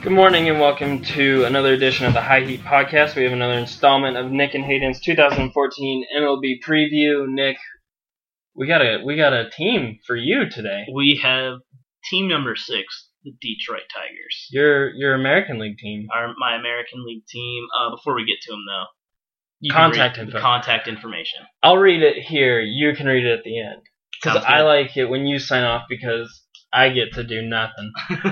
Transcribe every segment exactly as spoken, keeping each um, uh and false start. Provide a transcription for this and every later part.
Good morning and welcome to another edition of the High Heat Podcast. We have another installment of Nick and Hayden's two thousand fourteen M L B preview. Nick, we got a we got a team for you today. We have team number six, the Detroit Tigers. Your your American League team. Our my American League team. Uh, before we get to them though, you contact can read info. The contact information. I'll read it here. You can read it at the end because I like it when you sign off because I get to do nothing.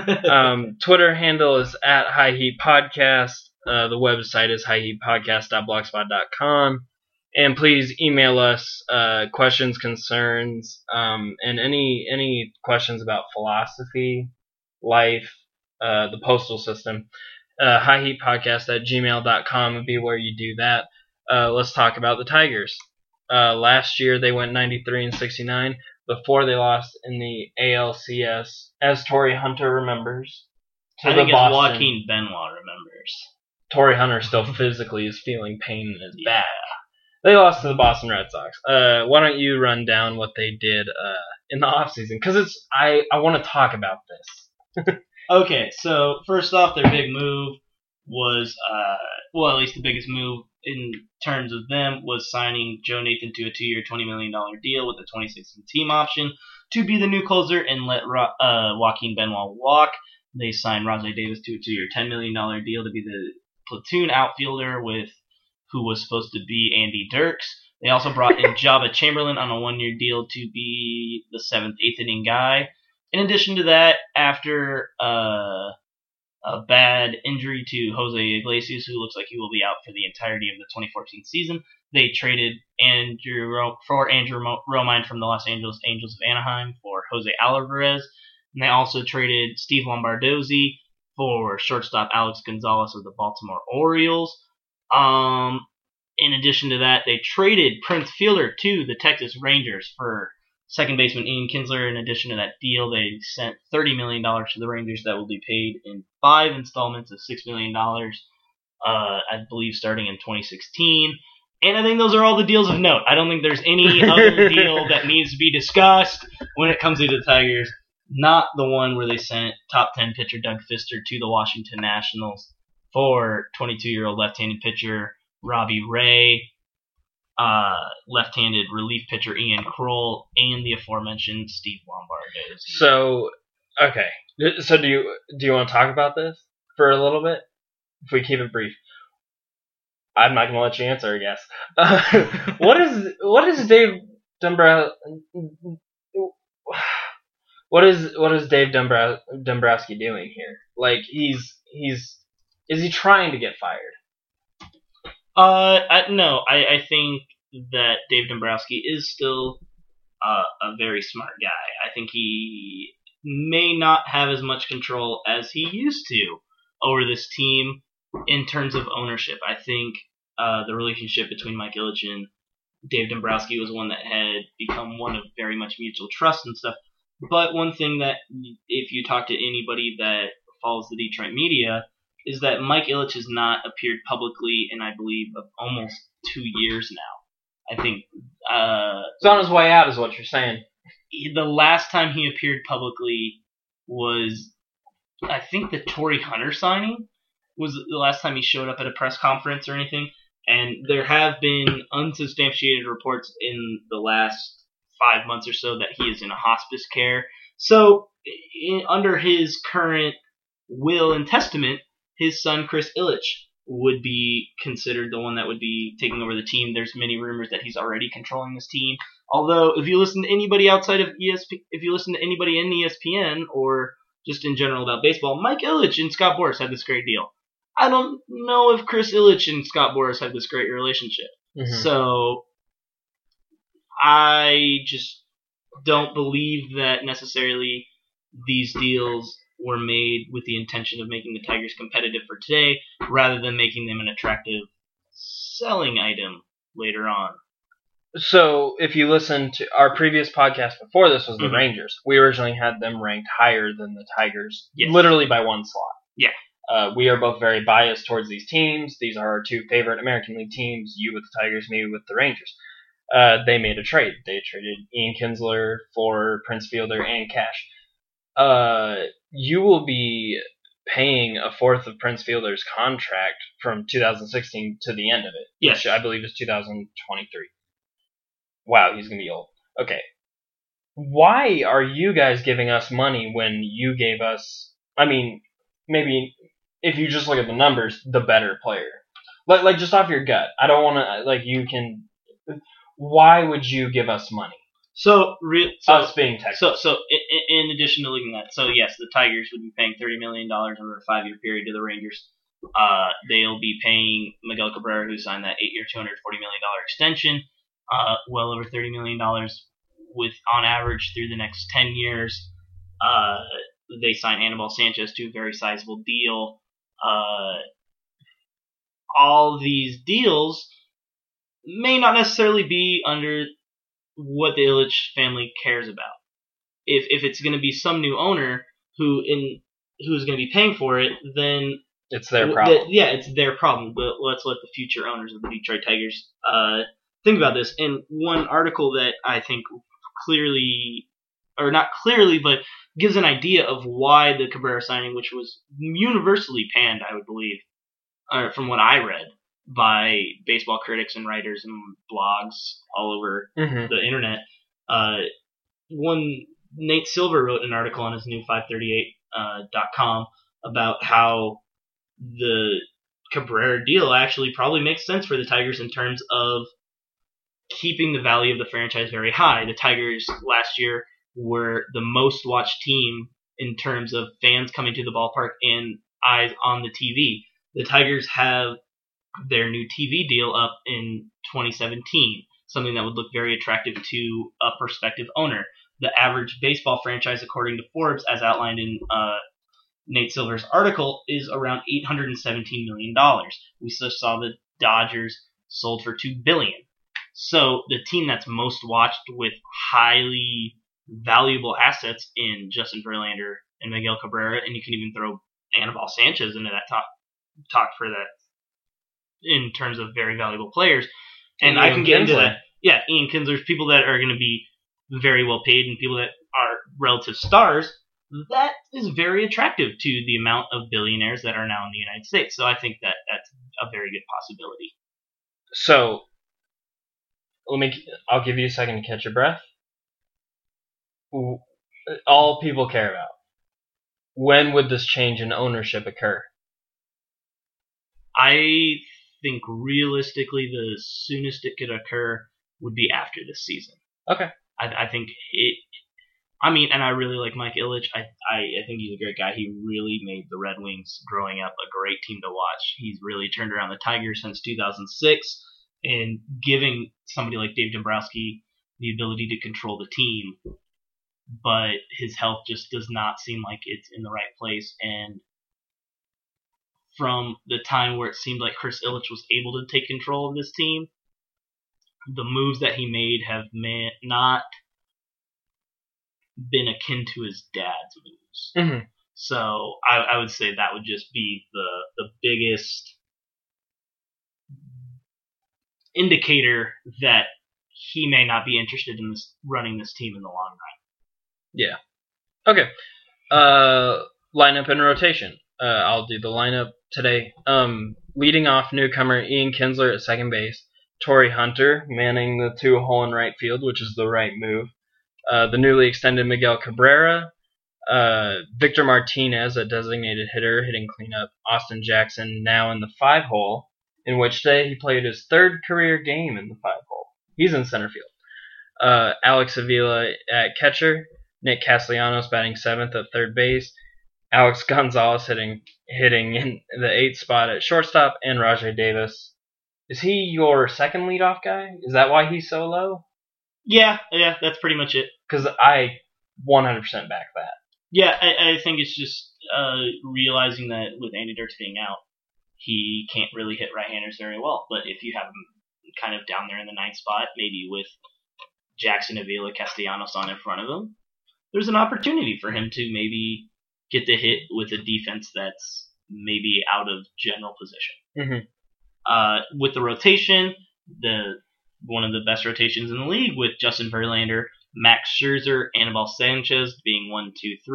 um, Twitter handle is at High Heat Podcast. Uh, the website is high heat podcast dot blogspot dot com. And please email us uh, questions, concerns, um, and any any questions about philosophy, life, uh, the postal system. Uh, high heat podcast at gmail dot com would be where you do that. Uh, let's talk about the Tigers. Uh, last year they went ninety-three and sixty-nine. Before they lost in the A L C S, as Torrey Hunter remembers, to I the think Boston. as Joaquin Benoit remembers. Torrey Hunter still physically is feeling pain in his yeah. back. They lost to the Boston Red Sox. Uh, why don't you run down what they did uh, in the offseason? Because it's I, I want to talk about this. Okay, so first off, their big move was, uh, well, at least the biggest move in terms of them was signing Joe Nathan to a two-year, twenty million dollars deal with a twenty-six team option to be the new closer and let uh, Joaquin Benoit walk. They signed Rajai Davis to a two-year, ten million dollars deal to be the platoon outfielder with who was supposed to be Andy Dirks. They also brought in Jabba Chamberlain on a one-year deal to be the seventh, eighth inning guy. In addition to that, after uh, a bad injury to Jose Iglesias, who looks like he will be out for the entirety of the twenty fourteen season, they traded Andrew Ro- for Andrew Mo- Romine from the Los Angeles Angels of Anaheim for Jose Alvarez. And they also traded Steve Lombardozzi for shortstop Alex Gonzalez of the Baltimore Orioles. Um, in addition to that, they traded Prince Fielder to the Texas Rangers for second baseman Ian Kinsler. In addition to that deal, they sent thirty million dollars to the Rangers that will be paid in five installments of six million dollars, uh, I believe, starting in twenty sixteen. And I think those are all the deals of note. I don't think there's any other deal that needs to be discussed when it comes to the Tigers. Not the one where they sent top ten pitcher Doug Fister to the Washington Nationals for twenty-two-year-old left-handed pitcher Robbie Ray, uh, left-handed relief pitcher Ian Kroll, and the aforementioned Steve Lombardozzi. So, okay. So do you do you want to talk about this for a little bit? If we keep it brief. I'm not going to let you answer, I guess. Uh, what is what is Dave Dombrow... What is what is Dave Dombrow, Dombrowski doing here? Like he's he's is he trying to get fired? Uh, I, no, I, I think that Dave Dombrowski is still uh, a very smart guy. I think he may not have as much control as he used to over this team in terms of ownership. I think uh, the relationship between Mike Ilitch and Dave Dombrowski was one that had become one of very much mutual trust and stuff. But one thing that, if you talk to anybody that follows the Detroit media, is that Mike Ilitch has not appeared publicly in, I believe, almost two years now. I think... Uh, He's on his way out, is what you're saying. The last time he appeared publicly was, I think, the Torrey Hunter signing was the last time he showed up at a press conference or anything. And there have been unsubstantiated reports in the last five months or so that he is in a hospice care. So, in, under his current will and testament, his son Chris Ilitch would be considered the one that would be taking over the team. There's many rumors that he's already controlling this team. Although, if you listen to anybody outside of E S P N, if you listen to anybody in E S P N or just in general about baseball, Mike Ilitch and Scott Boras had this great deal. I don't know if Chris Ilitch and Scott Boras have this great relationship. Mm-hmm. So, I just don't believe that necessarily these deals were made with the intention of making the Tigers competitive for today, rather than making them an attractive selling item later on. So, if you listen to our previous podcast before this was the mm-hmm. Rangers, we originally had them ranked higher than the Tigers, yes. literally by one slot. Yeah. Uh, we are both very biased towards these teams. These are our two favorite American League teams, you with the Tigers, me with the Rangers. Uh, they made a trade. They traded Ian Kinsler for Prince Fielder and cash. Uh, you will be paying a fourth of Prince Fielder's contract from two thousand sixteen to the end of it, yes. which I believe is two thousand twenty-three. Wow, he's going to be old. Okay. Why are you guys giving us money when you gave us, I mean, maybe if you just look at the numbers, the better player? Like, like just off your gut. I don't want to, like, you can, why would you give us money? So, re- so us being technical. So, so in, in addition to looking at that, so yes, the Tigers would be paying thirty million dollars over a five-year period to the Rangers. Uh, they'll be paying Miguel Cabrera, who signed that eight-year, two hundred forty million dollars extension, uh, well over thirty million dollars with, on average, through the next ten years. Uh, they signed Anibal Sanchez to a very sizable deal. Uh, all these deals may not necessarily be under what the Ilitch family cares about. If if it's going to be some new owner who in who is going to be paying for it, then it's their problem. Th- yeah, it's their problem. But let's let the future owners of the Detroit Tigers uh, think about this. And one article that I think clearly, or not clearly, but gives an idea of why the Cabrera signing, which was universally panned, I would believe, uh, from what I read, by baseball critics and writers and blogs all over mm-hmm. the internet. Uh, one Nate Silver wrote an article on his new five thirty-eight dot com about how the Cabrera deal actually probably makes sense for the Tigers in terms of keeping the value of the franchise very high. The Tigers last year were the most watched team in terms of fans coming to the ballpark and eyes on the T V. The Tigers have their new T V deal up in twenty seventeen, something that would look very attractive to a prospective owner. The average baseball franchise, according to Forbes, as outlined in uh, Nate Silver's article, is around eight hundred seventeen million dollars. We just saw the Dodgers sold for two billion dollars. So the team that's most watched with highly valuable assets in Justin Verlander and Miguel Cabrera, and you can even throw Anibal Sanchez into that talk, talk for that in terms of very valuable players. And I can get into that. Yeah, Ian Kinsler's people that are going to be very well paid and people that are relative stars. That is very attractive to the amount of billionaires that are now in the United States. So I think that that's a very good possibility. So, let me. I'll give you a second to catch your breath. All people care about. When would this change in ownership occur? I think realistically the soonest it could occur would be after this season. Okay. I, I think it. I mean, and I really like Mike Ilitch. I, I I think he's a great guy. He really made the Red Wings growing up a great team to watch. He's really turned around the Tigers since two thousand six, and giving somebody like Dave Dombrowski the ability to control the team. But his health just does not seem like it's in the right place. And from the time where it seemed like Chris Ilitch was able to take control of this team, the moves that he made have man- not been akin to his dad's moves. Mm-hmm. So I, I would say that would just be the the biggest indicator that he may not be interested in this running this team in the long run. Yeah. Okay. Uh, lineup and rotation. Uh, I'll do the lineup today. Um, leading off, newcomer Ian Kinsler at second base. Torrey Hunter manning the two-hole in right field, which is the right move. Uh, the newly extended Miguel Cabrera. Uh, Victor Martinez, a designated hitter, hitting cleanup. Austin Jackson now in the five-hole, in which day he played his third career game in the five-hole. He's in center field. Uh, Alex Avila at catcher. Nick Castellanos batting seventh at third base. Alex Gonzalez hitting hitting in the eighth spot at shortstop. And Rajay Davis. Is he your second leadoff guy? Is that why he's so low? Yeah, yeah, that's pretty much it. Because I one hundred percent back that. Yeah, I, I think it's just uh, realizing that with Andy Dirks being out, he can't really hit right-handers very well. But if you have him kind of down there in the ninth spot, maybe with Jackson, Avila, Castellanos on in front of him, there's an opportunity for him to maybe get the hit with a defense that's maybe out of general position. Mm-hmm. Uh, with the rotation, the one of the best rotations in the league with Justin Verlander, Max Scherzer, Anibal Sanchez being one, two, three,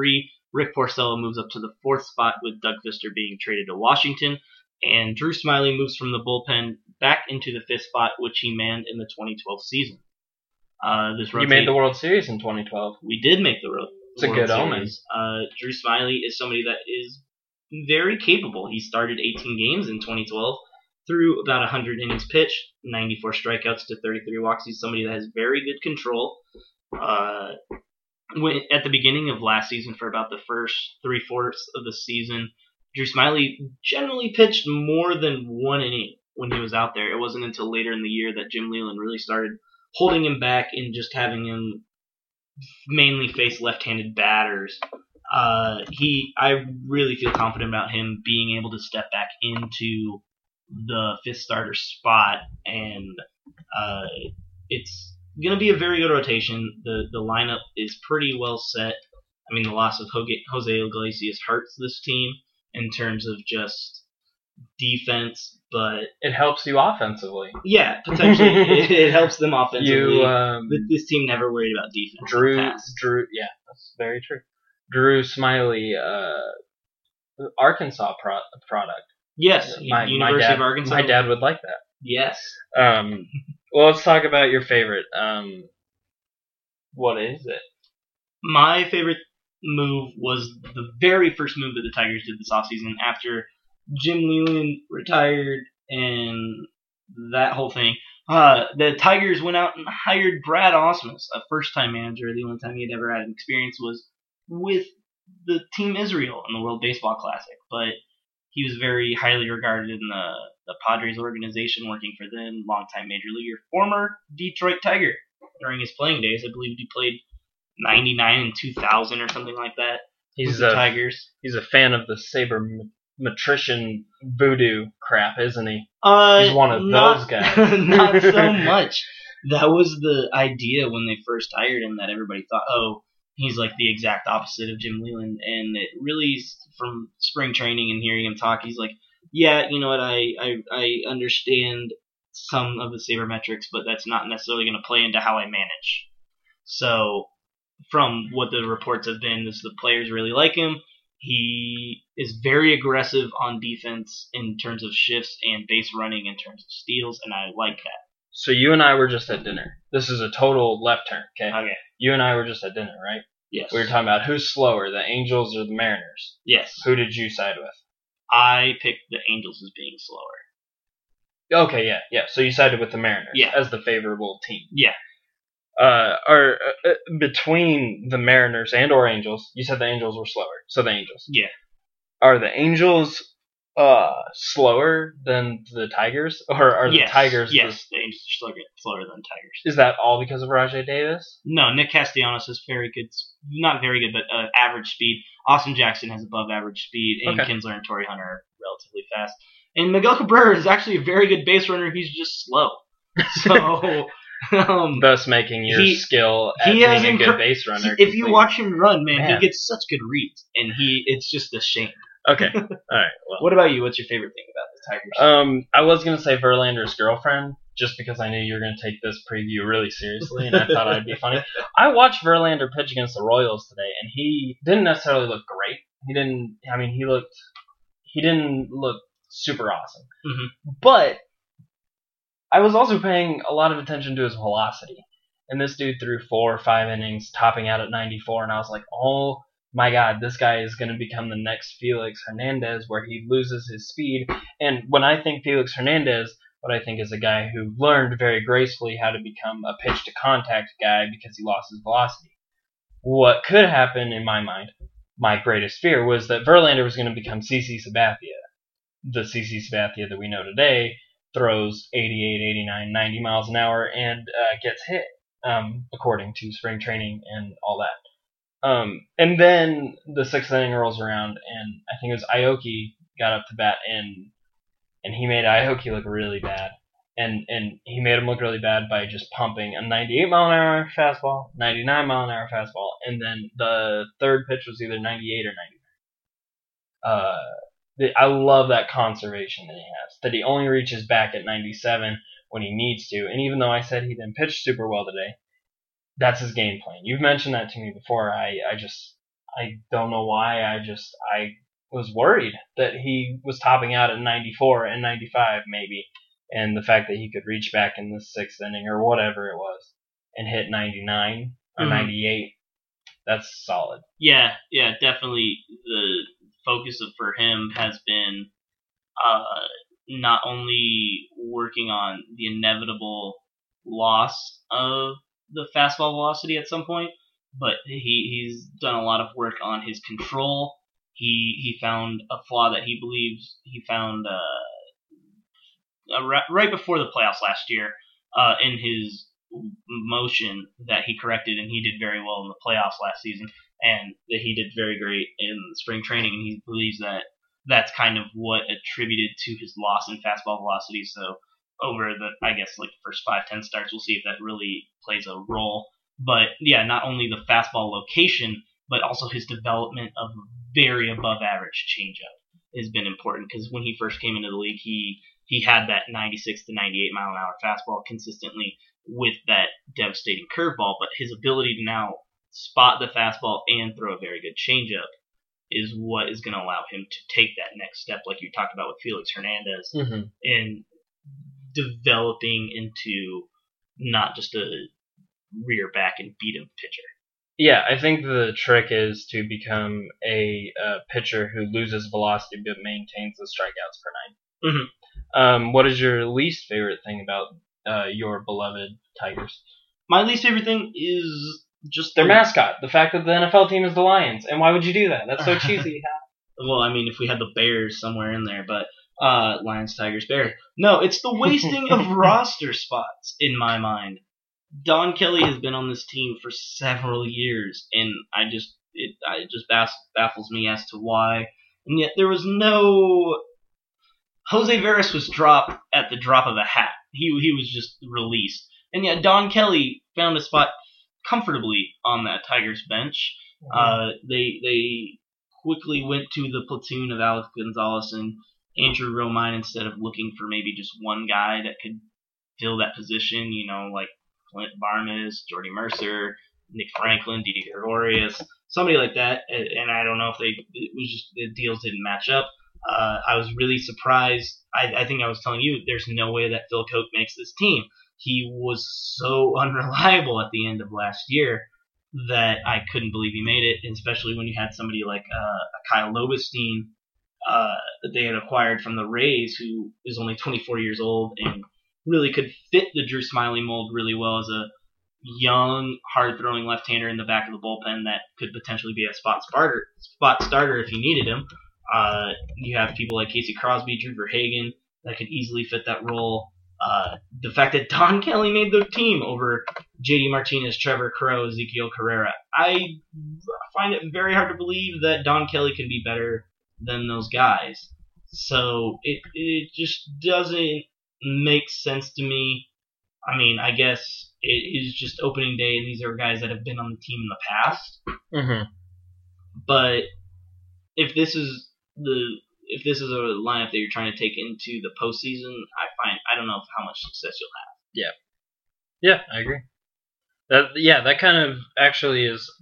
Rick Porcello moves up to the fourth spot with Doug Fister being traded to Washington. And Drew Smyly moves from the bullpen back into the fifth spot, which he manned in the twenty twelve season. Uh, this you made the World Series in twenty twelve. We did make the World, it's World Series. It's a good omen. Uh, Drew Smyly is somebody that is very capable. He started eighteen games in twenty twelve, threw about one hundred innings pitched, ninety-four strikeouts to thirty-three walks. He's somebody that has very good control. Uh, when, at the beginning of last season, for about the first three-fourths of the season, Drew Smyly generally pitched more than one inning when he was out there. It wasn't until later in the year that Jim Leyland really started holding him back and just having him mainly face left-handed batters. Uh, he, I really feel confident about him being able to step back into the fifth starter spot, and uh, it's going to be a very good rotation. The the lineup is pretty well set. I mean, the loss of Jose Iglesias hurts this team in terms of just defense, but it helps you offensively. Yeah, potentially it, it helps them offensively. You, um, this team never worried about defense. Drew, Drew, yeah, that's very true. Drew Smyly, uh, Arkansas pro- product. Yes, my, University my dad, of Arkansas. My dad would like that. Yes. Um, well, let's talk about your favorite. Um, what is it? My favorite move was the very first move that the Tigers did this offseason after Jim Leyland retired and that whole thing. Uh, the Tigers went out and hired Brad Ausmus, a first-time manager. The only time he had ever had an experience was with the Team Israel in the World Baseball Classic, but he was very highly regarded in the, the Padres organization, working for them, longtime major leaguer, former Detroit Tiger during his playing days. I believe he played ninety-nine and two thousand or something like that. He's the a, Tigers. He's a fan of the sabermetrician voodoo crap, isn't he? Uh, he's one of not, those guys. Not so much. That was the idea when they first hired him, that everybody thought, oh, he's like the exact opposite of Jim Leyland. And it really, from spring training and hearing him talk, he's like, yeah, you know what, I, I, I understand some of the sabermetrics, but that's not necessarily going to play into how I manage. So from what the reports have been, is the players really like him. He is very aggressive on defense in terms of shifts and base running in terms of steals, and I like that. So you and I were just at dinner. This is a total left turn, okay? Okay. You and I were just at dinner, right? Yes. We were talking about who's slower, the Angels or the Mariners. Yes. Who did you side with? I picked the Angels as being slower. Okay, yeah, yeah. So you sided with the Mariners yeah. as the favorable team. Yeah. Uh, or uh, between the Mariners and or Angels, you said the Angels were slower. So the Angels. Yeah. Are the Angels uh slower than the Tigers, or are yes. the Tigers? Yes, the, the Angels are slower, slower than Tigers. Is that all because of Rajai Davis? No, Nick Castellanos has very good, not very good, but uh, average speed. Austin Jackson has above average speed, and okay. Kinsler and Torrey Hunter are relatively fast. And Miguel Cabrera is actually a very good base runner. He's just slow. So. Um, Thus making your he, skill at being a good base runner. He, if you watch him run, man, man, he gets such good reads, and he it's just a shame. Okay, all right. Well, what about you? What's your favorite thing about the Tigers? Um, I was gonna say Verlander's girlfriend, just because I knew you were gonna take this preview really seriously, and I thought I'd be funny. I watched Verlander pitch against the Royals today, and he didn't necessarily look great. He didn't. I mean, he looked. He didn't look super awesome, mm-hmm. but I was also paying a lot of attention to his velocity. And this dude threw four or five innings, topping out at ninety-four, and I was like, oh my god, this guy is going to become the next Felix Hernandez, where he loses his speed. And when I think Felix Hernandez, what I think is a guy who learned very gracefully how to become a pitch-to-contact guy because he lost his velocity. What could happen, in my mind, my greatest fear, was that Verlander was going to become CeCe Sabathia. The CeCe Sabathia that we know today throws eighty-eight, eighty-nine, ninety miles an hour and uh, gets hit, um, according to spring training and all that. Um, and then the sixth inning rolls around, and I think it was Aoki got up to bat, and and he made Aoki look really bad. And and he made him look really bad by just pumping a ninety-eight mile an hour fastball, ninety-nine mile an hour fastball, and then the third pitch was either ninety-eight or ninety-nine. Uh, I love that conservation that he has, that he only reaches back at ninety-seven when he needs to. And even though I said he didn't pitch super well today, that's his game plan. You've mentioned that to me before. I, I just, I don't know why. I just I was worried that he was topping out at ninety-four and ninety-five maybe, and the fact that he could reach back in the sixth inning or whatever it was and hit ninety-nine or mm-hmm. ninety-eight. That's solid. Yeah, yeah, definitely. The focus of, for him has been uh, not only working on the inevitable loss of the fastball velocity at some point, but he, he's done a lot of work on his control. He he found a flaw that he believes he found uh, right before the playoffs last year uh, in his motion that he corrected, and he did very well in the playoffs last season, and that he did very great in spring training, and he believes that that's kind of what attributed to his loss in fastball velocity. So over the, I guess, like the first five, ten starts, we'll see if that really plays a role. But yeah, not only the fastball location, but also his development of a very above average changeup has been important, because when he first came into the league, he he had that ninety-six to ninety-eight mile an hour fastball consistently with that devastating curveball, but his ability to now spot the fastball and throw a very good changeup is what is going to allow him to take that next step, like you talked about with Felix Hernandez, mm-hmm. in developing into not just a rear back and beat him pitcher. Yeah, I think the trick is to become a uh, pitcher who loses velocity but maintains the strikeouts per nine. Mm-hmm. Um, what is your least favorite thing about uh, your beloved Tigers? My least favorite thing is just their the, mascot. The fact that the N F L team is the Lions. And why would you do that? That's so cheesy. Well, I mean, if we had the Bears somewhere in there, but uh, Lions, Tigers, Bears. No, it's the wasting of roster spots in my mind. Don Kelly has been on this team for several years, and I just it, it just baffles me as to why. And yet there was no Jose Veras was dropped at the drop of a hat. He he was just released, and yet Don Kelly found a spot comfortably on that Tigers bench. Mm-hmm. Uh, they they quickly went to the platoon of Alex Gonzalez and Andrew Romine instead of looking for maybe just one guy that could fill that position. You know, like Clint Barnes, Jordy Mercer, Nick Franklin, Didi Gregorius, somebody like that. And, and I don't know if they it was just the deals didn't match up. Uh, I was really surprised. I, I think I was telling you there's no way that Phil Coke makes this team. He was so unreliable at the end of last year that I couldn't believe he made it, especially when you had somebody like uh, Kyle Lobenstein uh, that they had acquired from the Rays, who is only twenty-four years old and really could fit the Drew Smyly mold really well as a young, hard-throwing left-hander in the back of the bullpen that could potentially be a spot starter, spot starter if you needed him. Uh, you have people like Casey Crosby, Drew Verhagen that could easily fit that role. Uh, the fact that Don Kelly made the team over J D Martinez, Trevor Crow, Ezekiel Carrera, I find it very hard to believe that Don Kelly can be better than those guys. So it it just doesn't make sense to me. I mean, I guess it is just opening day, and these are guys that have been on the team in the past. Mm-hmm. But if this is the if this is a lineup that you're trying to take into the postseason, I find I don't know how much success you'll have. Yeah, yeah, I agree. That yeah, that kind of actually is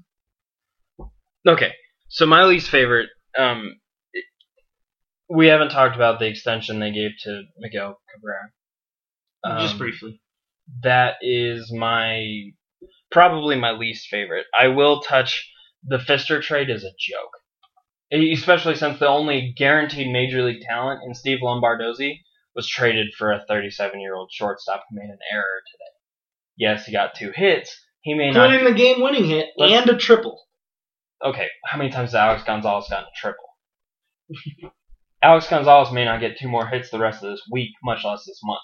okay. So my least favorite, um, it, we haven't talked about the extension they gave to Miguel Cabrera. Um, Just briefly. That is my probably my least favorite. I will touch the Fister trade is a joke. Especially since the only guaranteed major league talent in Steve Lombardozzi was traded for a thirty-seven-year-old shortstop who made an error today. Yes, he got two hits. He may not. Including the game-winning hit and a triple. Okay, how many times has Alex Gonzalez gotten a triple? Alex Gonzalez may not get two more hits the rest of this week, much less this month.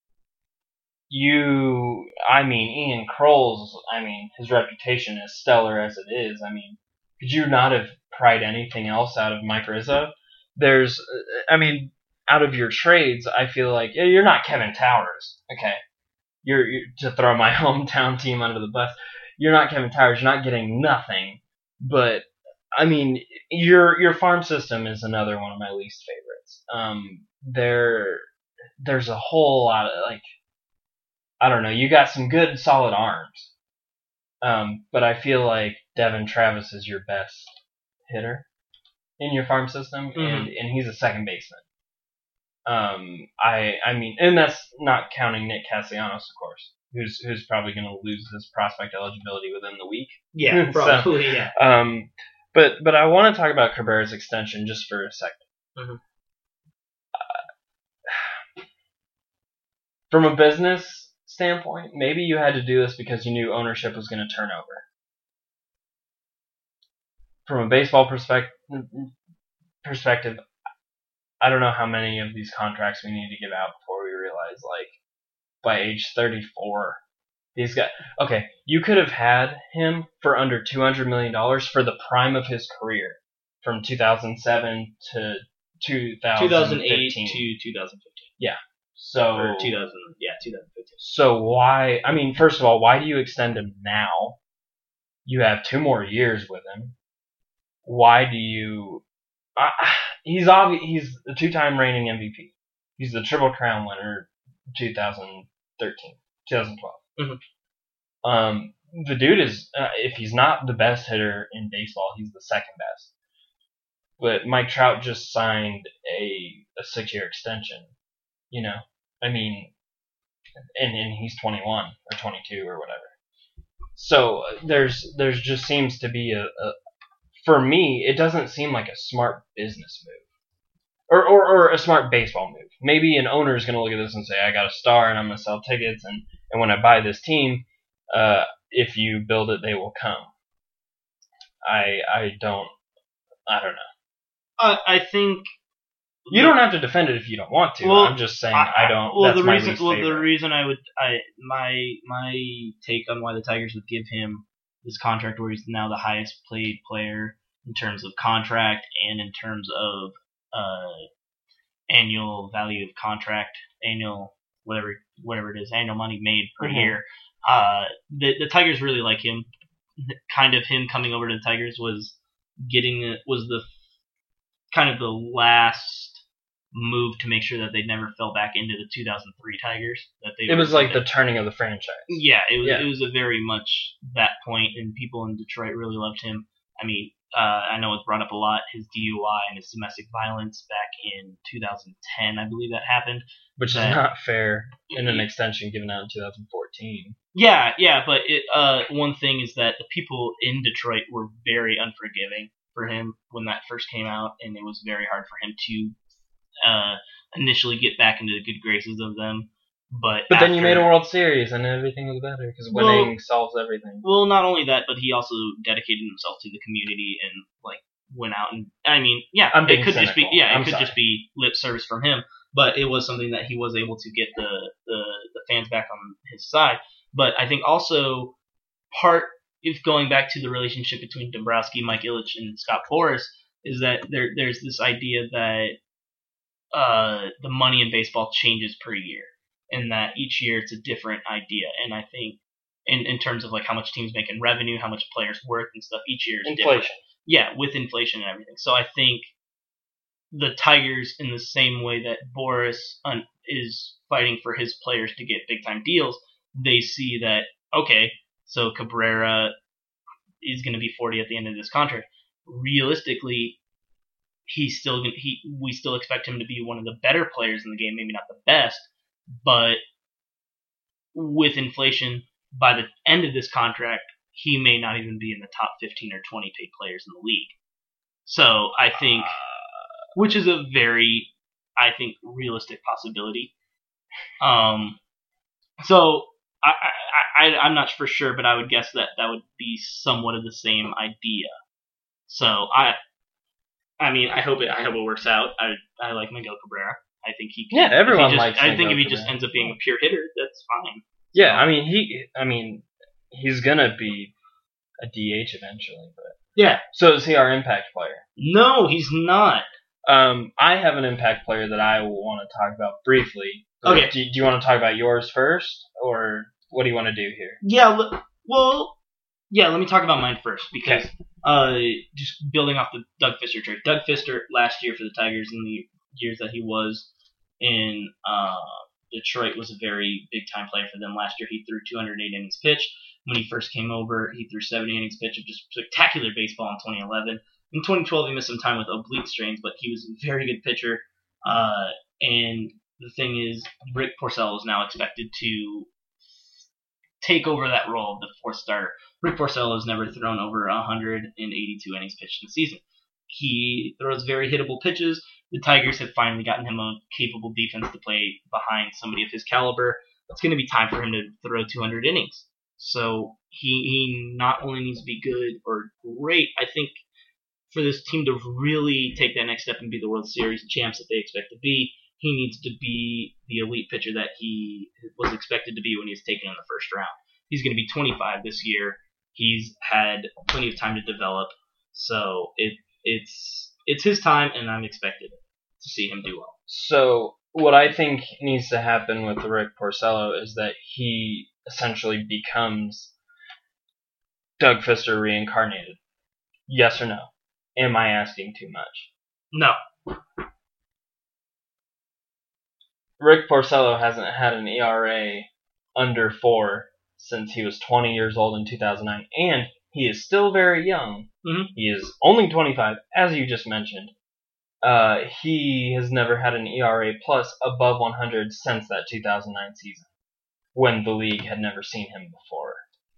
You, I mean, Ian Kroll's, I mean, his reputation is stellar as it is. I mean, could you not have pried anything else out of Mike Rizzo? There's, I mean, out of your trades, I feel like you're not Kevin Towers, okay? You're, you're to throw my hometown team under the bus. You're not Kevin Towers. You're not getting nothing. But I mean, your your farm system is another one of my least favorites. Um, there, there's a whole lot of like, I don't know. You got some good solid arms, um, but I feel like Devin Travis is your best hitter in your farm system, mm-hmm. and, and he's a second baseman. Um, I I mean, and that's not counting Nick Castellanos, of course, who's who's probably going to lose his prospect eligibility within the week. Yeah, probably. so, yeah. Um, but but I want to talk about Cabrera's extension just for a second. Mm-hmm. Uh, from a business standpoint, maybe you had to do this because you knew ownership was going to turn over. From a baseball perspective, perspective. I don't know how many of these contracts we need to give out before we realize, like, by age thirty-four, he's got... Okay, you could have had him for under two hundred million dollars for the prime of his career, from two thousand seven to two thousand fifteen. two thousand eight to two thousand fifteen. Yeah. So... Or two thousand, yeah, two thousand fifteen. So why... I mean, first of all, why do you extend him now? You have two more years with him. Why do you... Uh, he's obvi- He's the two-time reigning M V P. He's the Triple Crown winner, twenty thirteen, twenty twelve. Mm-hmm. Um, the dude is, uh, if he's not the best hitter in baseball, he's the second best. But Mike Trout just signed a a six-year extension. You know, I mean, and and he's twenty-one or twenty-two or whatever. So there's there's just seems to be a, a for me, it doesn't seem like a smart business move. Or, or, or a smart baseball move. Maybe an owner is going to look at this and say, I got a star and I'm going to sell tickets, and, and when I buy this team, uh, if you build it, they will come. I I don't I don't know. Uh, I think you don't have to defend it if you don't want to. Well, I'm just saying I, I don't. Well, that's the my reason least well favorite. the reason I would I my my take on why the Tigers would give him this contract where he's now the highest paid player in terms of contract and in terms of uh, annual value of contract, annual whatever whatever it is, annual money made per mm-hmm. year. Uh, the the Tigers really like him. Kind of him coming over to the Tigers was getting the, was the kind of the last move to make sure that they never fell back into the two thousand three Tigers. That they it was like the turning of the franchise. Yeah, it was. Yeah. It was a very much that point, and people in Detroit really loved him. I mean, uh, I know it's brought up a lot, his D U I and his domestic violence back in two thousand ten, I believe that happened. Which that, is not fair in an extension given out in two thousand fourteen. Yeah, yeah, but it, uh, one thing is that the people in Detroit were very unforgiving for him when that first came out, and it was very hard for him to uh, initially get back into the good graces of them. But but after, then you made a World Series, and everything was better, because winning well, solves everything. Well, not only that, but he also dedicated himself to the community and like went out and I mean, yeah, I'm being it could cynical. just be yeah, it I'm could sorry. just be lip service from him. But it was something that he was able to get the, the, the fans back on his side. But I think also part if going back to the relationship between Dombrowski, Mike Ilitch, and Scott Boras is that there there's this idea that uh, the money in baseball changes per year. And that each year it's a different idea. And I think in, in terms of like how much teams make in revenue, how much players worth and stuff, each year is inflation. different. Yeah, with inflation and everything. So I think the Tigers, in the same way that Boras un- is fighting for his players to get big-time deals, they see that, okay, so Cabrera is going to be forty at the end of this contract. Realistically, he's still gonna, he we still expect him to be one of the better players in the game, maybe not the best, but with inflation, by the end of this contract, he may not even be in the top fifteen or twenty paid players in the league. So I think, which is a very, I think, realistic possibility. Um, so I, I, I, I'm not for sure, but I would guess that that would be somewhat of the same idea. So I, I mean, I hope it, I hope it works out. I, I like Miguel Cabrera. I think he can. Yeah, everyone just, likes. I think if he Cabrera. just ends up being a pure hitter, that's fine. Yeah, I mean he. I mean he's gonna be a D H eventually, but yeah. So is he our impact player? No, he's not. Um, I have an impact player that I want to talk about briefly. Okay. Do, do you want to talk about yours first, or what do you want to do here? Yeah. Well, yeah. Let me talk about mine first because okay. uh, just building off the Doug Fister trade. Doug Fister last year for the Tigers in the years that he was in uh, Detroit was a very big time player for them. Last year he threw two hundred eight innings pitched. When he first came over, he threw seventy innings pitched of just spectacular baseball in twenty eleven. In twenty twelve, he missed some time with oblique strains, but he was a very good pitcher. Uh, and the thing is, Rick Porcello is now expected to take over that role of the fourth starter. Rick Porcello has never thrown over one hundred eighty-two innings pitched in the season. He throws very hittable pitches. The Tigers have finally gotten him a capable defense to play behind somebody of his caliber. It's going to be time for him to throw two hundred innings. So he, he not only needs to be good or great, I think for this team to really take that next step and be the World Series champs that they expect to be, he needs to be the elite pitcher that he was expected to be when he was taken in the first round. He's going to be twenty-five this year. He's had plenty of time to develop, so it it's it's his time, and I'm expected to see him do well. So what I think needs to happen with Rick Porcello is that he essentially becomes Doug Fister reincarnated. Yes or no? Am I asking too much? No. Rick Porcello hasn't had an E R A under four since he was twenty years old in two thousand nine, and he is still very young. Mm-hmm. He is only twenty-five, as you just mentioned. Uh, he has never had an E R A plus above one hundred since that two thousand nine season, when the league had never seen him before.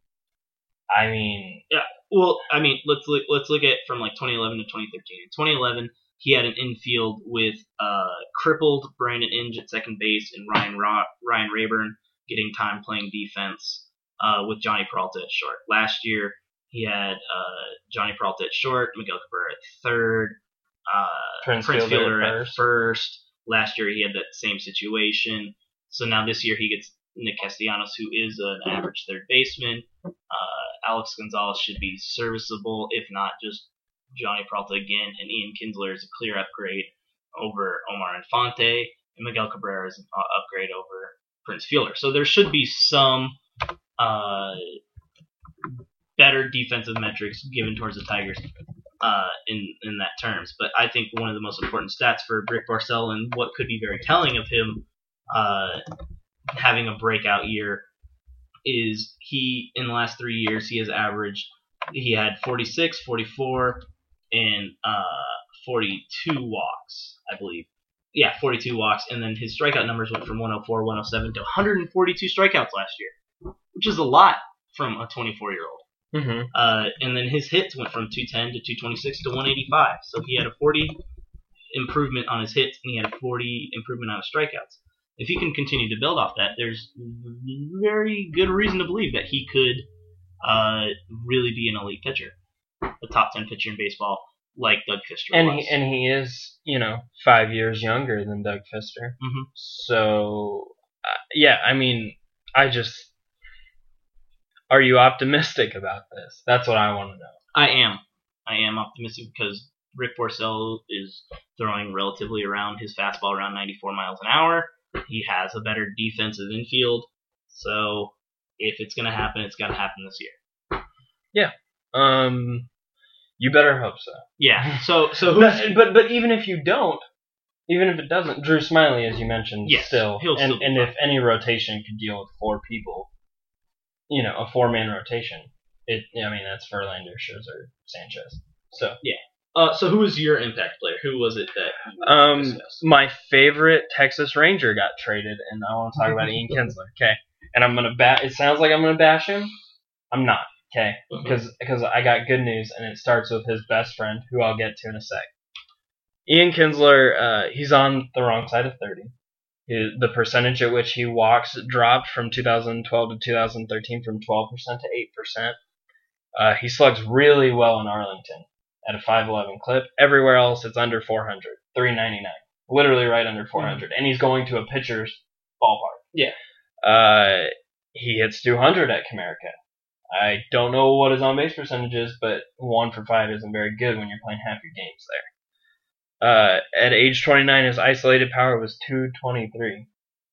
I mean, yeah. Well, I mean, let's look, let's look at from like twenty eleven to twenty thirteen. In twenty eleven, he had an infield with uh, crippled Brandon Inge at second base and Ryan Ra- Ryan Rayburn getting time playing defense uh, with Johnny Peralta at short. Last year, he had uh, Johnny Peralta at short, Miguel Cabrera at third, uh, Prince, Prince Fielder, Fielder at at first. first. Last year, he had that same situation. So now this year, he gets Nick Castellanos, who is an average third baseman. Uh, Alex Gonzalez should be serviceable, if not just Johnny Peralta again. And Ian Kinsler is a clear upgrade over Omar Infante. And Miguel Cabrera is an upgrade over Prince Fielder. So there should be some uh, better defensive metrics given towards the Tigers uh, in, in that terms. But I think one of the most important stats for Rick Porcello and what could be very telling of him uh, having a breakout year is he, in the last three years, he has averaged, he had forty-six, forty-four, and uh, forty-two walks, I believe. Yeah, forty-two walks, and then his strikeout numbers went from one oh four, one oh seven to one hundred forty-two strikeouts last year, which is a lot from a twenty-four-year-old. Mm-hmm. Uh, and then his hits went from two ten to two twenty-six to one eighty-five, so he had a forty improvement on his hits, and he had a forty improvement on his strikeouts. If he can continue to build off that, there's very good reason to believe that he could uh, really be an elite pitcher, a top ten pitcher in baseball, like Doug Fister and was. He, and he is, you know, five years younger than Doug Fister. Mm-hmm. So, uh, yeah, I mean, I just... Are you optimistic about this? That's what I want to know. I am. I am optimistic because Rick Porcello is throwing relatively around his fastball around ninety-four miles an hour. He has a better defensive infield. So if it's going to happen, it's got to happen this year. Yeah. Um, you better hope so. Yeah. So so who's, but, but but even if you don't, even if it doesn't, Drew Smiley, as you mentioned, yes, still. He'll and still and fine. If any rotation could deal with four people, you know, a four-man rotation, it. I mean, that's Verlander, Scherzer, Sanchez. So yeah. Uh, so who was your impact player? Who was it that you um discussed? My favorite Texas Ranger got traded, and I want to talk about Ian Kinsler. Okay, and I'm gonna ba- It sounds like I'm gonna bash him. I'm not. Okay, because mm-hmm. because I got good news, and it starts with his best friend, who I'll get to in a sec. Ian Kinsler, uh, he's on the wrong side of thirty. His, the percentage at which he walks dropped from two thousand twelve to two thousand thirteen from twelve percent to eight percent. Uh, he slugs really well in Arlington at a five eleven clip. Everywhere else, it's under four hundred, three ninety-nine, literally right under four hundred. Mm-hmm. And he's going to a pitcher's ballpark. Yeah. Uh, he hits two hundred at Comerica. I don't know what his on-base percentage is, but one for five isn't very good when you're playing half your games there. Uh, at age twenty-nine, his isolated power was two twenty-three.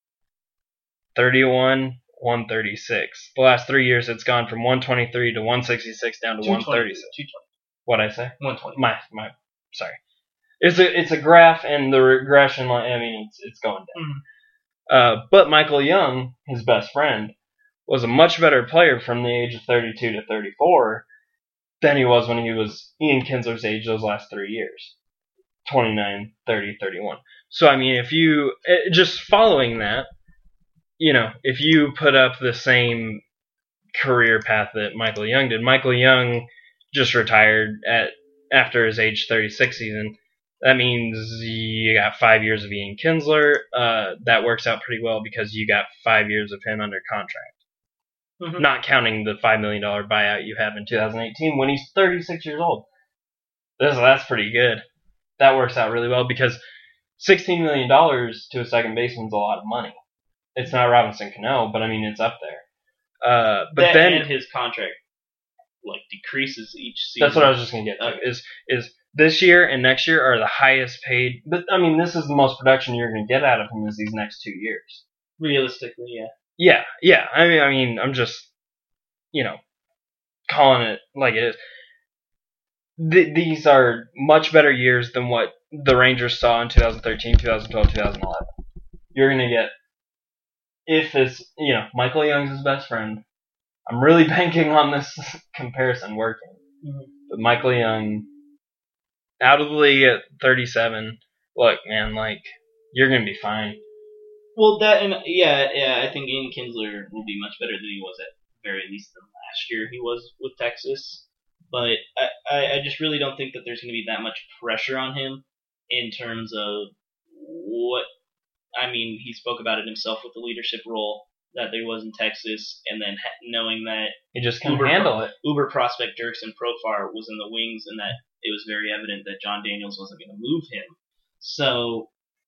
thirty-one, one thirty-six. The last three years, it's gone from one twenty-three to one sixty-six down to one thirty-six. What'd I say? one twenty. My, my, sorry. It's a, it's a graph, and the regression line, I mean, it's, it's going down. Mm-hmm. Uh, but Michael Young, his best friend, was a much better player from the age of thirty-two to thirty-four than he was when he was Ian Kinsler's age those last three years. twenty-nine, thirty, thirty-one. So, I mean, if you, just following that, you know, if you put up the same career path that Michael Young did, Michael Young just retired at after his age thirty-six season. That means you got five years of Ian Kinsler. Uh, that works out pretty well because you got five years of him under contract. Mm-hmm. Not counting the five million dollars buyout you have in two thousand eighteen when he's thirty-six years old. This, that's pretty good. That works out really well because sixteen million dollars to a second baseman is a lot of money. It's not Robinson Cano, but I mean, it's up there. Uh, but that then and his contract like decreases each season. That's what I was just going to get to. Okay. Is is this year and next year are the highest paid. But I mean, this is the most production you're going to get out of him is these next two years. Realistically, yeah. Yeah, yeah. I mean, I mean, I'm just, you know, calling it like it is. Th- these are much better years than what the Rangers saw in twenty thirteen, twenty twelve, twenty eleven. You're going to get, if it's, you know, Michael Young's his best friend. I'm really banking on this comparison working. Mm-hmm. But Michael Young, out of the league at thirty-seven, look, man, like, you're going to be fine. Well, that, and yeah, yeah, I think Ian Kinsler will be much better than he was at very least than last year he was with Texas. But I, I, I just really don't think that there's going to be that much pressure on him in terms of what, I mean, he spoke about it himself with the leadership role that there was in Texas, and then ha- knowing that he just couldn't handle it. Uber prospect Jurickson Profar was in the wings, and that it was very evident that John Daniels wasn't going to move him. So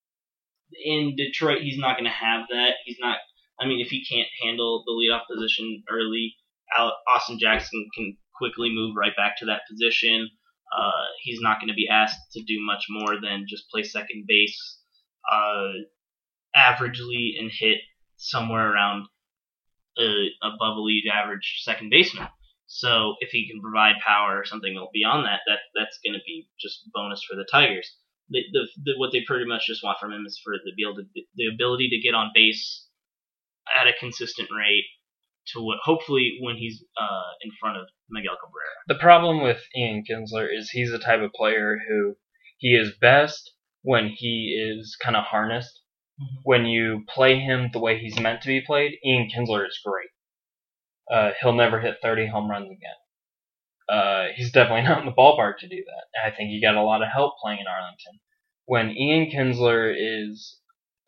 in Detroit, he's not going to have that. He's not. I mean, if he can't handle the leadoff position early, Austin Jackson can quickly move right back to that position. Uh, he's not going to be asked to do much more than just play second base, uh, averagely and hit somewhere around uh, above a league average second baseman. So if he can provide power or something beyond that, that that's going to be just bonus for the Tigers. The, the, the, what they pretty much just want from him is for the, ability, the ability to get on base at a consistent rate to what hopefully when he's uh, in front of Miguel Cabrera. The problem with Ian Kinsler is he's the type of player who he is best when he is kind of harnessed. Mm-hmm. When you play him the way he's meant to be played, Ian Kinsler is great. Uh, he'll never hit thirty home runs again. Uh, he's definitely not in the ballpark to do that. I think he got a lot of help playing in Arlington. When Ian Kinsler is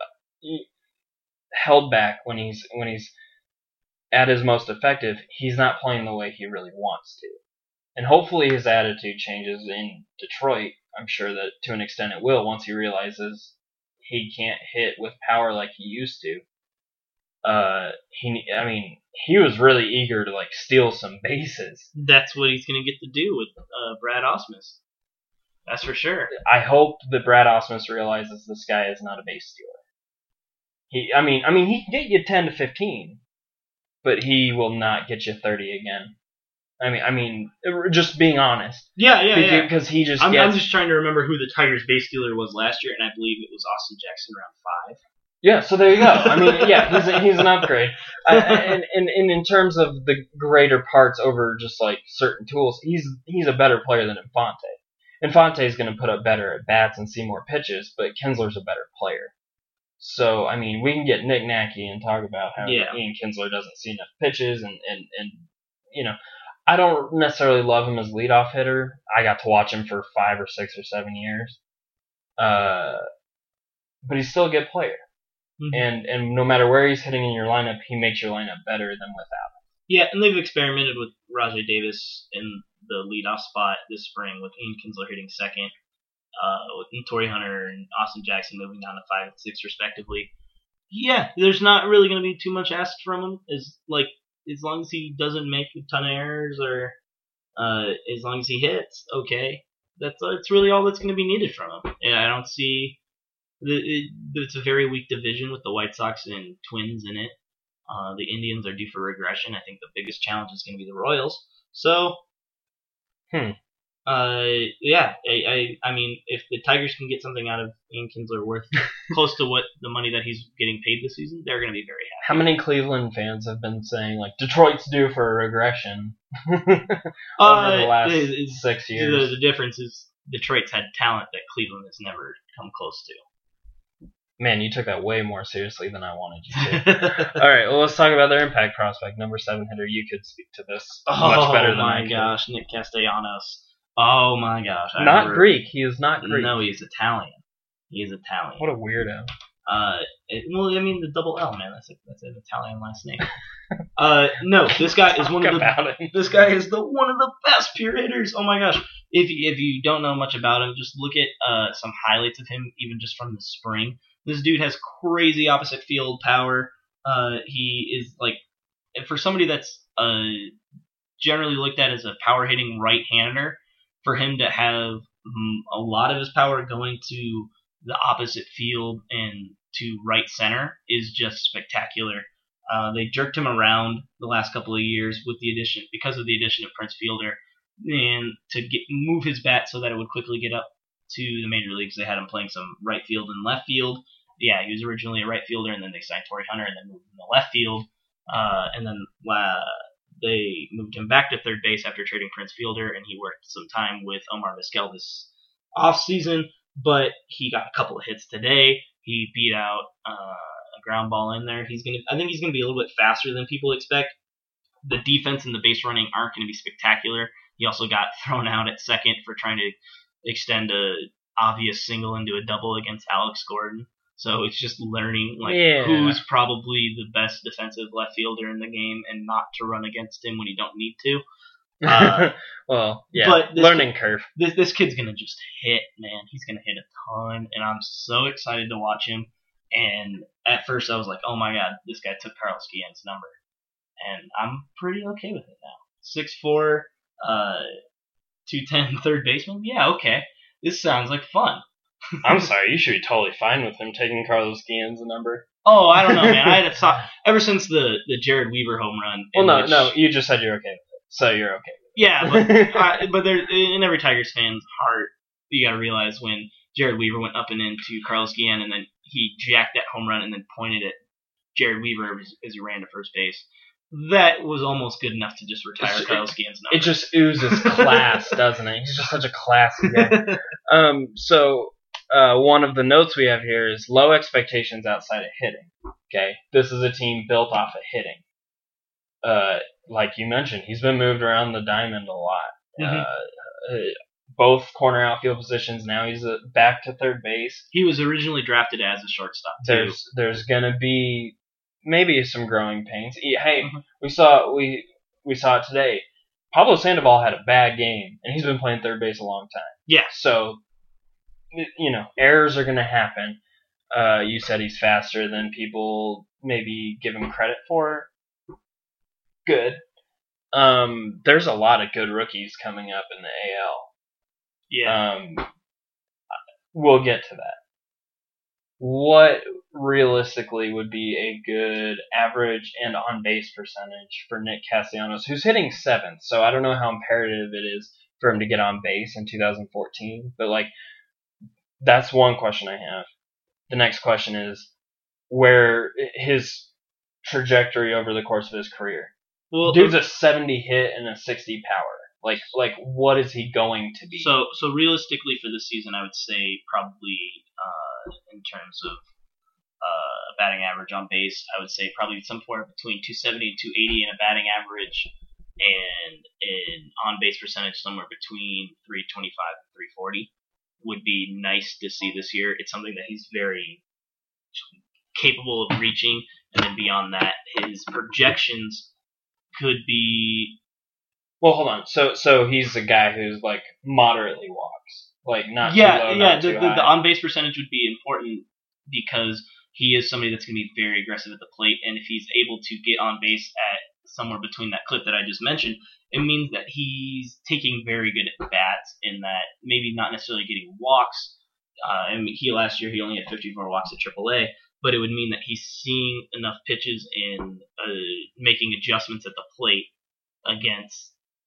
held back, when he's when he's at his most effective, he's not playing the way he really wants to. And hopefully his attitude changes in Detroit. I'm sure that to an extent it will once he realizes he can't hit with power like he used to. Uh, he, I mean, he was really eager to like steal some bases. That's what he's going to get to do with uh, Brad Ausmus. That's for sure. I hope that Brad Ausmus realizes this guy is not a base stealer. He, I mean, I mean, he can get you ten to fifteen, but he will not get you thirty again. I mean, I mean, just being honest. Yeah, yeah, because, yeah. Because he just. I'm, gets, I'm just trying to remember who the Tigers base stealer was last year, and I believe it was Austin Jackson around five. Yeah, so there you go. I mean, yeah, he's a, he's an upgrade. I, and, and and in terms of the greater parts over just like certain tools, he's he's a better player than Infante. Infante is going to put up better at bats and see more pitches, but Kinsler's a better player. So I mean, we can get knick-knacky and talk about how yeah. Ian Kinsler doesn't see enough pitches, and, and and you know, I don't necessarily love him as leadoff hitter. I got to watch him for five or six or seven years, uh, but he's still a good player. Mm-hmm. And and no matter where he's hitting in your lineup, he makes your lineup better than without him. Yeah, and they've experimented with Rajai Davis in the leadoff spot this spring with Ian Kinsler hitting second, uh, with Torrey Hunter and Austin Jackson moving down to five and six respectively. Yeah, there's not really going to be too much asked from him. As like as long as he doesn't make a ton of errors or uh, as long as he hits, okay, that's that's really all that's going to be needed from him. And I don't see. It's a very weak division with the White Sox and Twins in it. Uh, the Indians are due for regression. I think the biggest challenge is going to be the Royals. So, hmm. Uh, yeah, I, I, I mean, if the Tigers can get something out of Ian Kinsler worth close to what the money that he's getting paid this season, they're going to be very happy. How many Cleveland fans have been saying, like, Detroit's due for a regression over uh, the last it, six years? The, the difference is Detroit's had talent that Cleveland has never come close to. Man, you took that way more seriously than I wanted you to. All right, well, let's talk about their impact prospect, number seven hitter. You could speak to this oh, much better than I could. Oh, my gosh, Nick Castellanos. Oh, my gosh. I not remember, Greek. He is not Greek. No, he's Italian. He is Italian. What a weirdo. Uh, it, well, I mean, the double L, man. That's, a, that's an Italian last name. uh, no, this guy is one of the him. This guy is the one of the best pure hitters. Oh, my gosh. If, if you don't know much about him, just look at uh, some highlights of him, even just from the spring. This dude has crazy opposite field power. Uh, he is like, for somebody that's uh, generally looked at as a power hitting right-hander, for him to have um, a lot of his power going to the opposite field and to right center is just spectacular. Uh, they jerked him around the last couple of years with the addition because of the addition of Prince Fielder, and to get move his bat so that it would quickly get up to the major leagues. They had him playing some right field and left field. Yeah, he was originally a right fielder, and then they signed Torrey Hunter, and then moved him to left field. Uh, and then uh, they moved him back to third base after trading Prince Fielder, and he worked some time with Omar Vizquel this offseason. But he got a couple of hits today. He beat out uh, a ground ball in there. He's gonna. I think he's gonna be a little bit faster than people expect. The defense and the base running aren't going to be spectacular. He also got thrown out at second for trying to extend a obvious single into a double against Alex Gordon. So it's just learning like yeah. who's probably the best defensive left fielder in the game and not to run against him when you don't need to. Uh, well, yeah, but this learning kid, curve. This this kid's gonna just hit, man. He's gonna hit a ton, and I'm so excited to watch him. And at first I was like, oh my god, this guy took Carlos Guillen's number, and I'm pretty okay with it now. six foot four, uh, two ten third baseman. Yeah, okay. This sounds like fun. I'm sorry, you should be totally fine with him taking Carlos Guillen's number. Oh, I don't know, man. I had a thought ever since the, the Jared Weaver home run. Well, no, which, no, you just said you're okay with it, so you're okay. Yeah, but uh, but there in every Tigers fan's heart, you got to realize when Jared Weaver went up and into Carlos Guillen, and then he jacked that home run and then pointed at Jared Weaver as, as he ran to first base. That was almost good enough to just retire it's, Carlos it, Guillen's number. It just oozes class, doesn't it? He's just such a classy guy. um, so. Uh, one of the notes we have here is low expectations outside of hitting. Okay, this is a team built off of hitting. Uh, like you mentioned, he's been moved around the diamond a lot. Mm-hmm. Uh, uh, both corner outfield positions. Now he's uh, back to third base. He was originally drafted as a shortstop too. There's there's gonna be maybe some growing pains. Hey, mm-hmm. we saw we we saw it today. Pablo Sandoval had a bad game, and he's been playing third base a long time. Yeah. So. You know, errors are going to happen. Uh, you said he's faster than people maybe give him credit for. Good. Um, there's a lot of good rookies coming up in the A L. Yeah. Um, we'll get to that. What realistically would be a good average and on-base percentage for Nick Castellanos, who's hitting seventh? So I don't know how imperative it is for him to get on base in two thousand fourteen, but like. That's one question I have. The next question is where his trajectory over the course of his career. Well, dude's a seventy hit and a sixty power. Like, like what is he going to be? So, so realistically for this season, I would say probably uh, in terms of uh, batting average on base, I would say probably somewhere between two seventy and two eighty in a batting average, and in on base percentage somewhere between three twenty-five and three forty. Would be nice to see this year. It's something that he's very capable of reaching, and then beyond that, his projections could be. Well, hold on. So, so he's a guy who's like moderately walks, like not yeah, too low, yeah. Not the, too the, high. the on base percentage would be important because he is somebody that's going to be very aggressive at the plate, and if he's able to get on base at somewhere between that clip that I just mentioned, it means that he's taking very good at bats in that maybe not necessarily getting walks. Uh, I mean, he last year he only had fifty-four walks at triple A, but it would mean that he's seeing enough pitches and uh, making adjustments at the plate against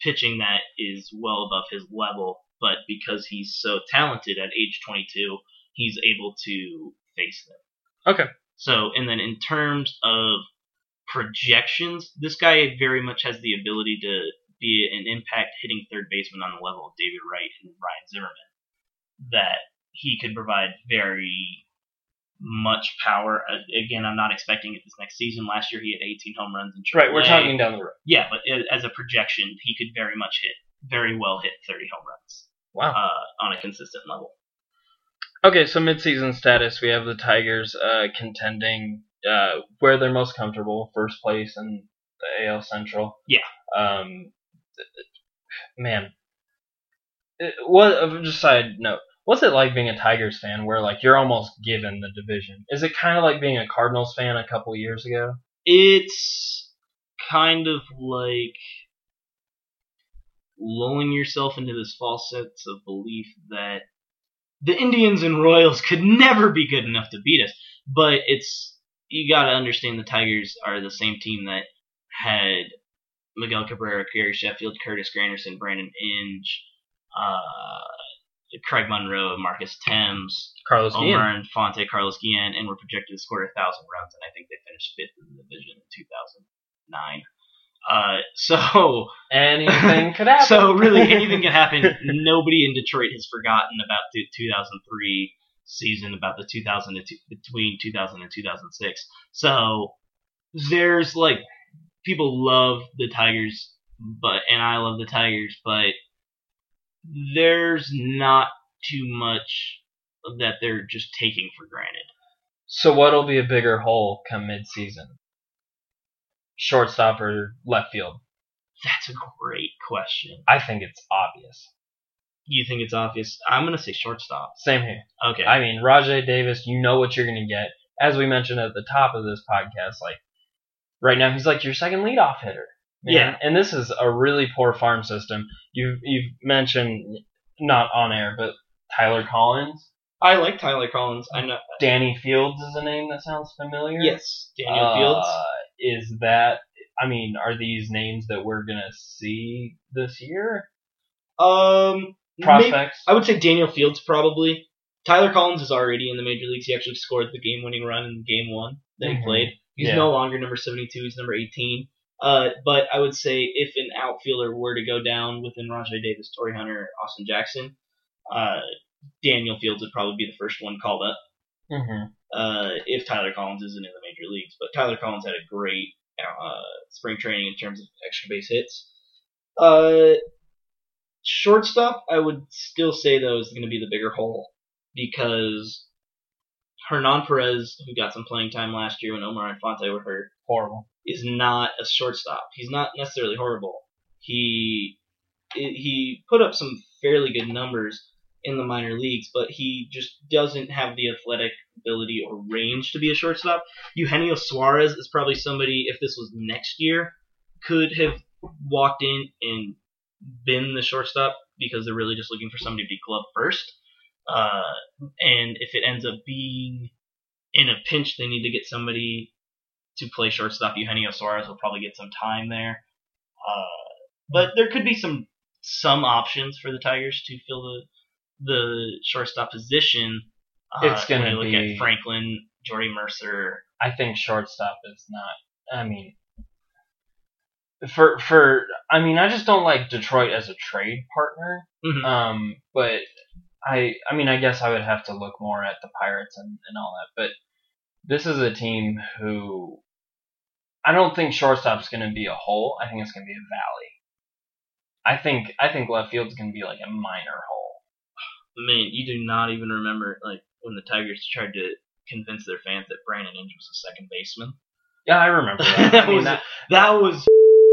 pitching that is well above his level, but because he's so talented at age twenty-two, he's able to face them. Okay. So, and then in terms of projections, this guy very much has the ability to be an impact hitting third baseman on the level of David Wright and Ryan Zimmerman. That he could provide very much power. Again, I'm not expecting it this next season. Last year he had eighteen home runs in triple A. Right, we're talking down the road. Yeah, but as a projection, he could very much hit, very well hit thirty home runs. Wow. Uh, on a consistent level. Okay, so midseason status, we have the Tigers uh, contending uh, where they're most comfortable, first place in the A L Central. Yeah. Um, man, it, what? Just side note, what's it like being a Tigers fan, where like you're almost given the division? Is it kind of like being a Cardinals fan a couple years ago? It's kind of like lulling yourself into this false sense of belief that the Indians and Royals could never be good enough to beat us. But it's you got to understand the Tigers are the same team that had Miguel Cabrera, Gary Sheffield, Curtis Granderson, Brandon Inge, uh, Craig Monroe, Marcus Thames, Carlos Omar Guillen. Infante, Carlos Guillen, and were projected to score a thousand runs, and I think they finished fifth in the division in two thousand nine. Uh, so anything could happen. So really, anything can happen. Nobody in Detroit has forgotten about the two thousand three season, about the two thousand to two, between two thousand and two thousand six. So there's like people love the Tigers, but and I love the Tigers, but there's not too much that they're just taking for granted. So what'll be a bigger hole come mid-season? Shortstop or left field? That's a great question. I think it's obvious. You think it's obvious? I'm going to say shortstop. Same here. Okay. I mean, Rajai Davis, you know what you're going to get. As we mentioned at the top of this podcast, like right now he's like your second leadoff hitter. Man. Yeah. And this is a really poor farm system. You've, you've mentioned, not on air, but Tyler Collins. I like Tyler Collins. I know. Danny Fields is a name that sounds familiar. Yes, Daniel uh, Fields. Is that, I mean, are these names that we're going to see this year? Um, Prospects? Maybe, I would say Daniel Fields probably. Tyler Collins is already in the major leagues. He actually scored the game-winning run in game one that mm-hmm. he played. He's yeah. no longer number seventy-two. He's number eighteen. Uh, but I would say if an outfielder were to go down within Rajai Davis, Torrey Hunter, Austin Jackson, uh, Daniel Fields would probably be the first one called up. Mm-hmm. Uh, if Tyler Collins isn't in the major leagues. But Tyler Collins had a great uh, spring training in terms of extra base hits. Uh, shortstop, I would still say, though, is going to be the bigger hole because Hernan Perez, who got some playing time last year when Omar Infante were hurt, horrible, is not a shortstop. He's not necessarily horrible. He he put up some fairly good numbers in the minor leagues, but he just doesn't have the athletic ability or range to be a shortstop. Eugenio Suarez is probably somebody, if this was next year, could have walked in and been the shortstop because they're really just looking for somebody to be glove first. Uh, and if it ends up being in a pinch, they need to get somebody to play shortstop. Eugenio Suarez will probably get some time there. Uh, but there could be some some options for the Tigers to fill the the shortstop position. Uh, it's going to look be at Franklin, Jordy Mercer. I think shortstop is not. I mean, for for I mean, I just don't like Detroit as a trade partner. Mm-hmm. Um, but I I mean, I guess I would have to look more at the Pirates and, and all that. But this is a team who I don't think shortstop's going to be a hole. I think it's going to be a valley. I think I think left field's going to be like a minor hole. Man, you do not even remember like when the Tigers tried to convince their fans that Brandon Inge was a second baseman. Yeah, I remember that. that, I mean, was, that, that was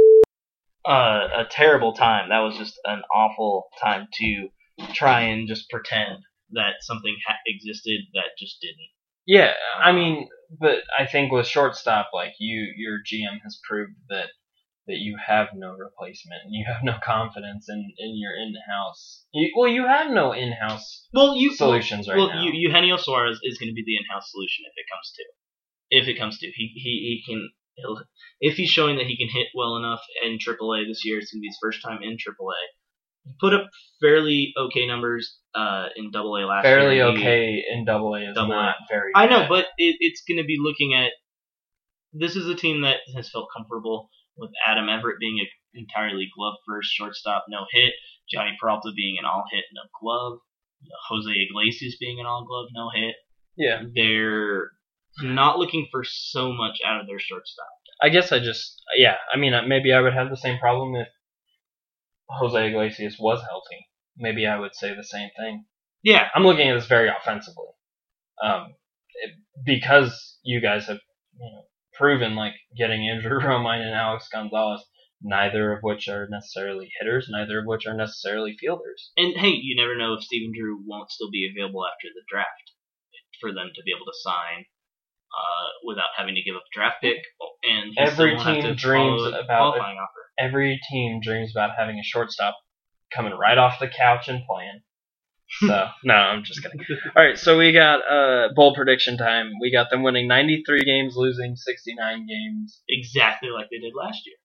uh, a terrible time. That was just an awful time to try and just pretend that something ha- existed that just didn't. Yeah, I mean, but I think with shortstop, like you, your G M has proved that that you have no replacement and you have no confidence in, in your in-house. You, well, you have no in-house well, you, solutions right well, now. Well, Eugenio Suarez is going to be the in-house solution if it comes to. If it comes to. He he, he can He'll, if he's showing that he can hit well enough in triple A this year, it's going to be his first time in triple A. He put up fairly okay numbers uh, in double A last fairly year. Fairly okay in double A is double not A. very I good. know, but it, it's going to be looking at... This is a team that has felt comfortable with Adam Everett being an entirely glove-first shortstop, no hit. Johnny Peralta being an all-hit, no glove. Jose Iglesias being an all-glove, no hit. Yeah. They're not looking for so much out of their shortstop. I guess I just... Yeah, I mean, maybe I would have the same problem if Jose Iglesias was healthy. Maybe I would say the same thing. Yeah. I'm looking at this very offensively. Um, it, because you guys have you know, proven, like, getting Andrew Romine and Alex Gonzalez, neither of which are necessarily hitters, neither of which are necessarily fielders. And, hey, you never know if Stephen Drew won't still be available after the draft for them to be able to sign uh, without having to give up a draft pick. And every team dreams about a, every team dreams about having a shortstop coming right off the couch and playing. So, no, I'm just kidding. All right, so we got uh, bowl prediction time. We got them winning ninety-three games, losing sixty-nine games. Exactly like they did last year.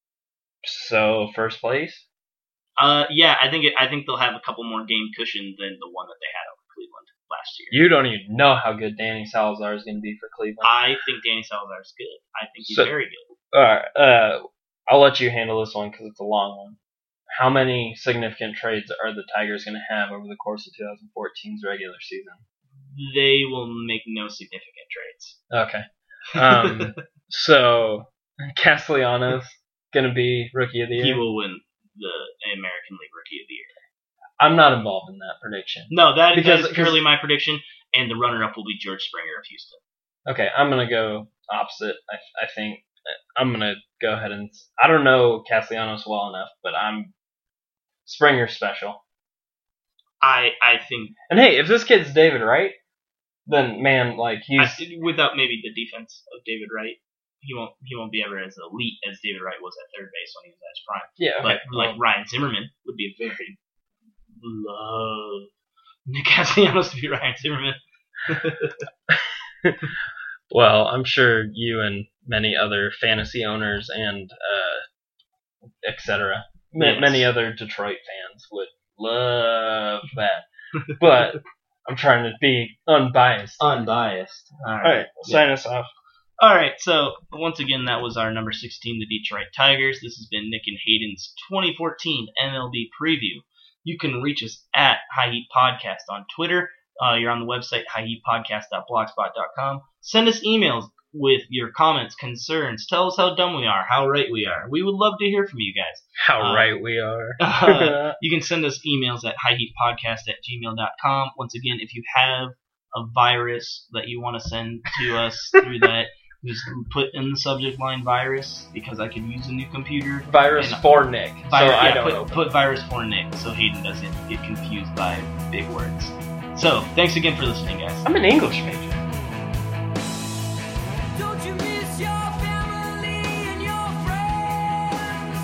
So, first place? Uh, yeah, I think it, I think they'll have a couple more game cushion than the one that they had over Cleveland last year. You don't even know how good Danny Salazar is going to be for Cleveland. I think Danny Salazar is good. I think he's so, very good. All right, uh, I'll let you handle this one because it's a long one. How many significant trades are the Tigers going to have over the course of twenty fourteen's regular season? They will make no significant trades. Okay. Um, so, Castellanos going to be Rookie of the Year? He will win the American League Rookie of the Year. I'm not involved in that prediction. No, that, because, that is purely my prediction, and the runner-up will be George Springer of Houston. Okay, I'm going to go opposite. I, I think I'm going to go ahead and... I don't know Castellanos well enough, but I'm Springer special. I I think... And hey, if this kid's David Wright, then, man, like, he's... I, without maybe the defense of David Wright, he won't he won't be ever as elite as David Wright was at third base when he was at his prime. Yeah, okay. But, like, Ryan Zimmerman would be a very... love Nick Castellanos to be Ryan Zimmerman. Well, I'm sure you and many other fantasy owners and uh, et cetera, yes. many other Detroit fans would love that. But I'm trying to be unbiased. Unbiased. All right, All right sign yeah. us off. All right, so once again, that was our number sixteen, the Detroit Tigers. This has been Nick and Hayden's twenty fourteen M L B preview. You can reach us at High Heat Podcast on Twitter. Uh, you're on the website, high heat podcast dot blogspot dot com. Send us emails with your comments, concerns. Tell us how dumb we are, how right we are. We would love to hear from you guys. How uh, right we are. uh, you can send us emails at high heat podcast at gmail dot com. Once again, if you have a virus that you want to send to us through that, just put in the subject line virus, because I could use a new computer. Virus and, for Nick. Virus, so yeah, I don't put, open. put virus for Nick so Hayden doesn't get confused by big words. So, thanks again for listening, guys. I'm an English major. Don't you miss your family and your friends?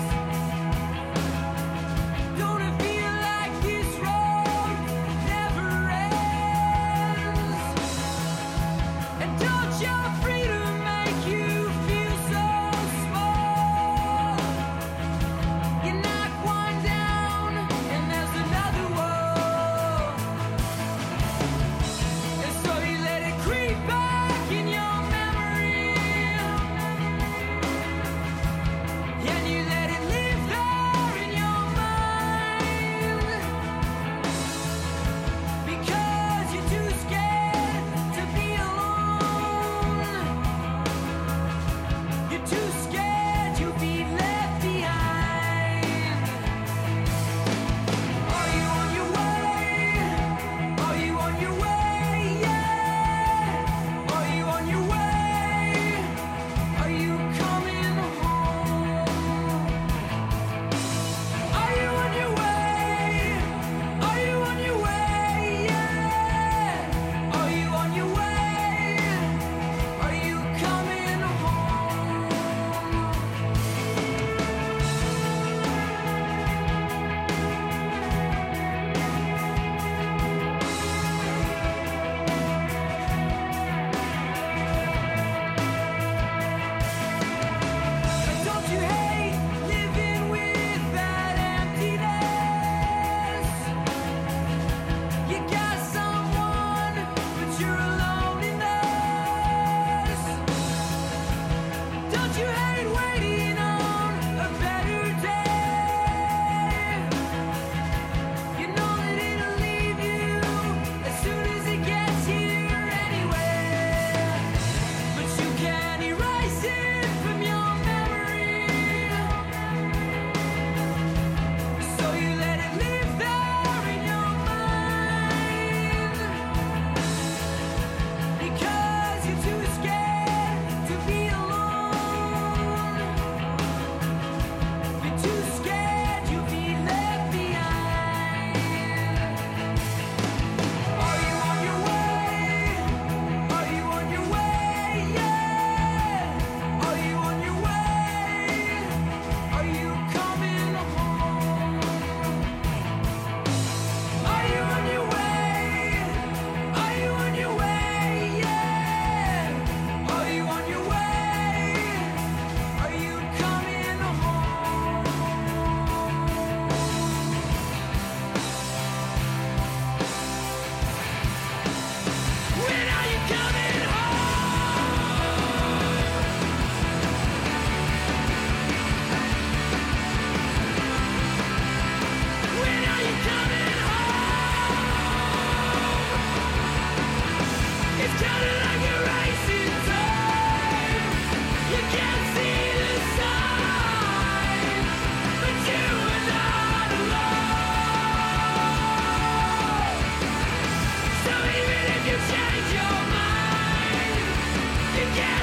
Don't it feel like this road never ends? And don't your freedom make you feel so small? You knock one down and there's another world. And so you let it creep back in your memory.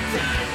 Turn